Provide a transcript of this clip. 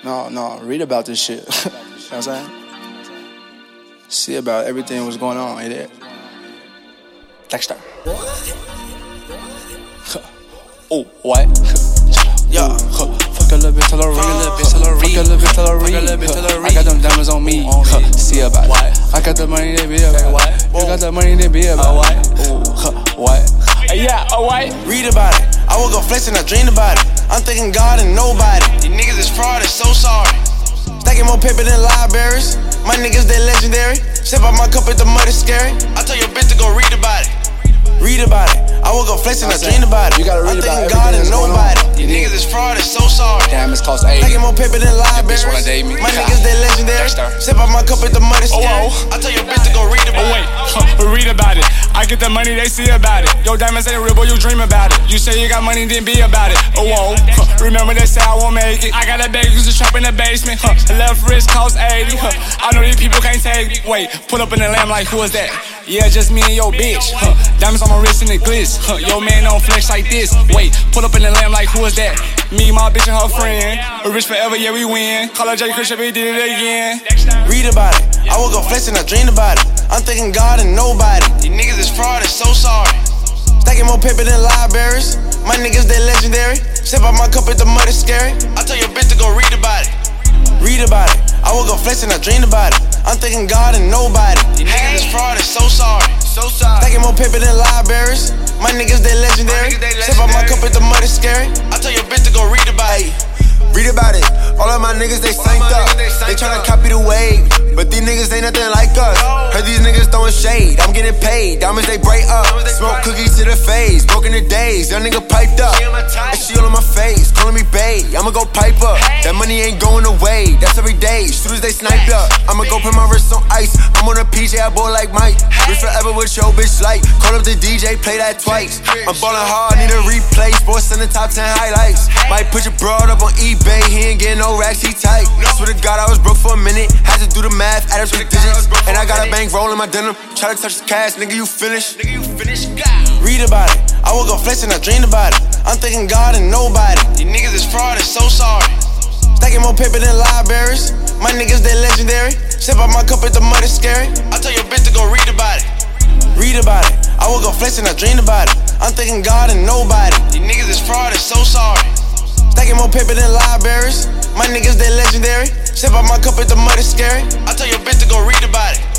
No, read about this shit. You know what I'm saying? See about everything what's going on, ain't it? Dexter. Oh, what? Yeah, fuck a little bit till I read. Fuck a little bit till I read. I got them diamonds on me. See about it. I got the money to be about it. You got the money to be about it. What? Yeah, alright. Read about it. I woke up flexing, I dreamed about it. I'm thinking God and nobody. These niggas is fraud, it's so sorry. Stacking more paper than libraries. My niggas, they legendary. Sip out my cup at the mud, it's scary. I tell your bitch to go read about it. Read about it. I woke up flexing, I dreamed about it. You gotta read about I'm thinking God and nobody. These niggas is fraud, it's so sorry. Diamonds cost 80. Stacking more paper than libraries. Wanna date me? My niggas, they legendary. Sip out my cup at the mud, it's scary. I tell your bitch to go read about it. Read about it. I get the money, they see about it. Yo, diamonds ain't real, boy, you dream about it. You say you got money, then be about it. Remember they say I won't make it. I got a bag, use a trap in the basement. Left wrist cost 80. I know these people can't take me. Wait, pull up in the lamb like, who is that? Yeah, just me and your bitch. Diamonds on my wrist and it glitz. Yo, man don't flex like this. Wait, pull up in the lamb like, who is that? Me, my bitch, and her friend. We're rich forever, yeah, we win. Call her J. Christian, we did it again. Read about it. I woke up flexing, I dreamed about it. I'm thinking God and nobody. These niggas is fraud, it's so sorry. Stacking more paper than libraries. My niggas, they legendary. Sip out my cup at the mud, it's scary. I tell your bitch to go read about it. Read about it. I woke up flexing, I dreamed about it. I'm thinking God and nobody. These niggas is fraud, it's so sorry. Stacking more paper than libraries. My niggas, they legendary. Sip out my cup at the mud, it's scary. I tell your bitch to go read about it. Read about it. All of my niggas, they synced up. They tryna copy the wave, but these niggas ain't nothing like us. Heard these niggas throwing shade. I'm getting paid. Diamonds, they break up. Smoke cookies to the face. Broken the days. Young nigga piped up. And she all on my face. Calling me bae. I'ma go pipe up. That money ain't going away. That's every day. Shooters, they snipe up. I'ma go put my wrist on ice. I'm on a PJ, I ball like Mike. Rich forever with your bitch like. Call up the DJ, play that twice. I'm ballin' hard, need a replay. Sports in the top 10 highlights. Might put your broad up on eBay. He ain't getting no racks, he tight. I swear to God, I was broke for a minute. Had to do the math, add up the digits. And I got a bank roll in my denim. Try to touch the cash, nigga, you finished. Read about it. I woke up flexing, I dreamed about it. I'm thinking God and nobody. These niggas is fraud, it's so sorry. Stacking more paper than libraries. My niggas, they legendary. Sip out my cup at the mud, it's scary. I tell your bitch to go read about it. Read about it. I woke up flexing, I dreamed about it. I'm thinking God and nobody. These niggas is fraud, it's so sorry. Stacking more paper than libraries. My niggas, they legendary. Sip out my cup at the mud, it's scary. I tell your bitch to go read about it.